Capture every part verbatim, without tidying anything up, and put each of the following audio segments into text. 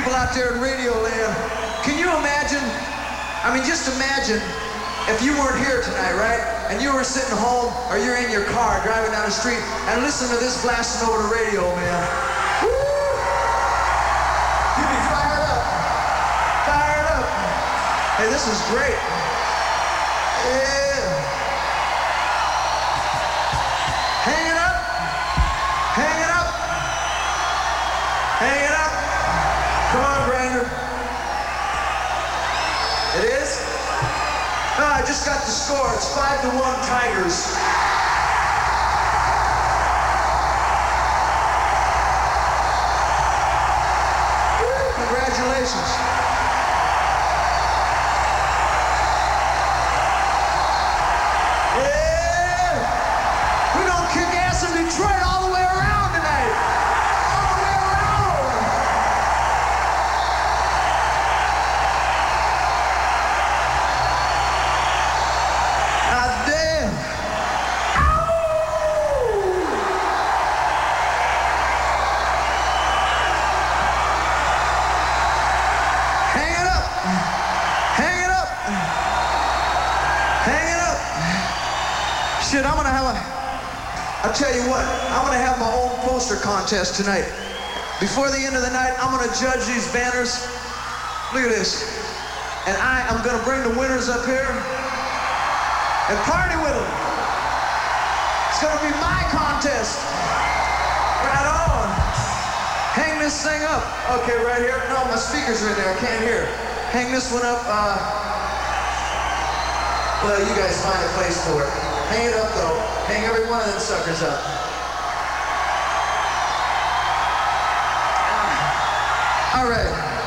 people out there in Radio Land, can you imagine, I mean, just imagine if you weren't here tonight, right? And you were sitting home or you're in your car driving down the street and listen to this blasting over the radio, man. Woo! You'd be fired up. Fired up. Hey, this is great. Yeah. Hang it up. Hang it up. Hang it up. Come on, Brander. It is? No, I just got the score. It's five to one Tigers. Woo, congratulations. Yeah! We're gonna kick ass in Detroit all the way around tonight. All the way around. God damn. Hang it up. Hang it up. Hang it up. Shit, I'm gonna have a, I'll tell you what, I'm gonna have my own poster contest tonight. Before the end of the night, I'm gonna judge these banners. Look at this. And I am gonna bring the winners up here and party with them. It's gonna be my contest. Right on. Hang this thing up. Okay, right here. No, my speakers are in there. I can't hear. Hang this one up. Uh, well, you guys find a place for it. Hang it up, though. Hang every one of them suckers up. All right.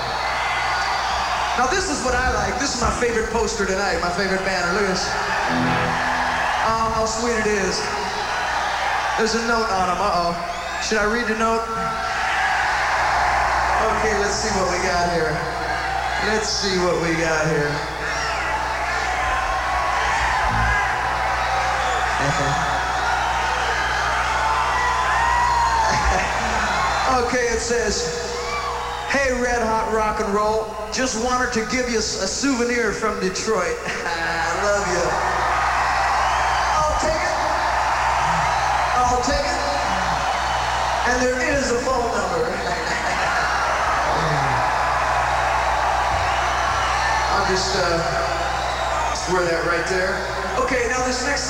Now, this is what I like. This is my favorite poster tonight, my favorite banner. Look at this. Oh, how sweet it is. There's a note on them. Uh-oh. Should I read the note? Okay, let's see what we got here. Let's see what we got here. Okay, it says, "Hey, Red Hot Rock and Roll, just wanted to give you a souvenir from Detroit." I love you. I'll take it. I'll take it. And there is a phone number. I'll just uh, wear that right there. Okay, now this next